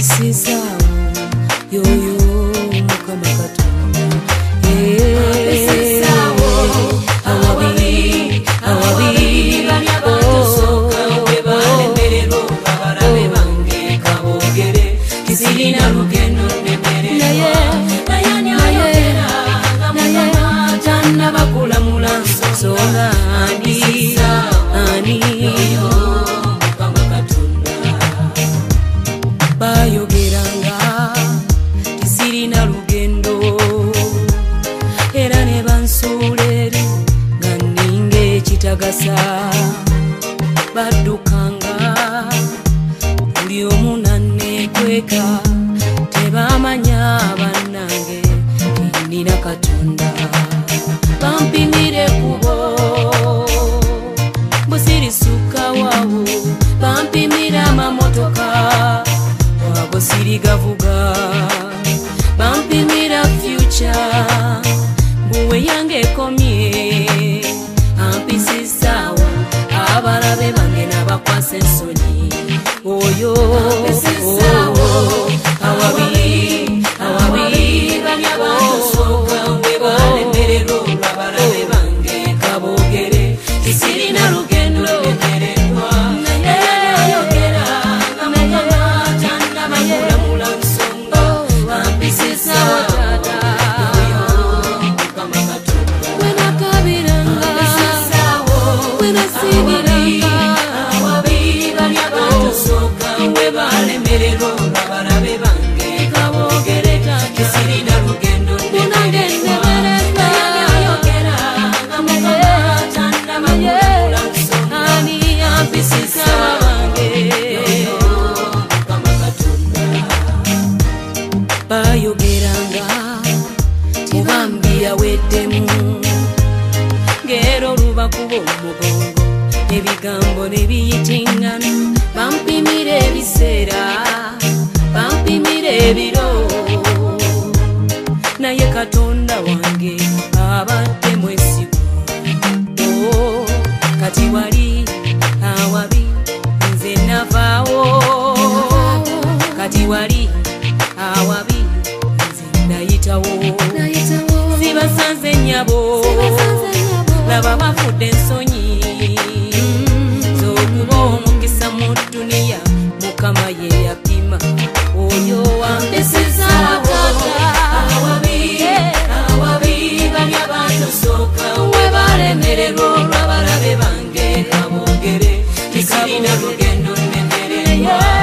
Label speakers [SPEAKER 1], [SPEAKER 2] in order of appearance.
[SPEAKER 1] Ampisizawo yoyo mukama Katonda ampisizawo awabi balemererwa abalabe bange kabogere tisirina lugendo nemere naye tannabakulamula nsonga ani mukama Katonda bayogeranga tisirina lugendo era ne bansuula eri nga nninga ekitagasa baddukanga buli omu nanneekweka tebamanya bannange nina Katonda bampimire kubo busirisuka wawo bampimira amamotoka wago sirigavuga bampimira future buwe yange ekomye ampisizawo abalabe bange n'abakwasa ensonyi oyo awabi bali abatosoka we balemererwa abalabe bange kabogere tisirina lugendo lemererwa ayogera nga mukama tannabakulamula nsonga ampisizawo oyo mukama Katonda wenakabiranga wenasibiranga awabi bali abatosoka we balemererwa abalabe bange kabogere tisirina lugendo lemererwa ayogera nga mukama tannabakulamula nsonga ampisizawo bange oyo mukama Katonda bayogeranga tebambi yaweddemu ngero lubakuba omugongo ebigambo ne biyitingana bampimira ebiseera bampimira ebiro naye Katonda wange abadde mwesigwa kati wali awabi nze navaawo kati wali awabi nze nayitawo sibasanze nnyabo laba bafudde ensonyi z'okuba omukisa mu dduniya mukama ye yapima oyo wampisizawo awabi bali abatosoka we balemererwa olw'abalabe bange kabogere tisirina lugendo nemererwa